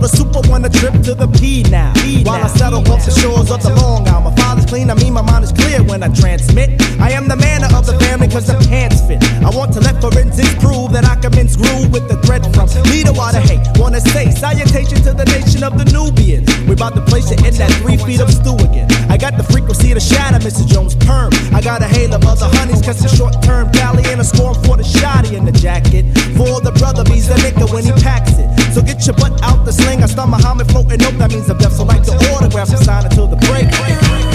the super one, a trip to the P now. While I settle off the shores of the Long Island. My father's clean, I mean my mind is clear when I transmit. I am the man of the family cause the pants fit. I want to let forensics prove that I can mince groove with the thread from leader water hate. Wanna say salutation to the nation of the Nubians. We about to place it in that 3 feet of stew again. I got the frequency to shatter Mr. Jones' perm. I got a hail of other honeys cause it's short-term tally and a score for the shotty in the jacket. For the brother, he's the nigga when he packs it. So get your butt out the sling. I start Muhammad floating up, that means I'm deaf. So like the autograph, I'm signing to the break.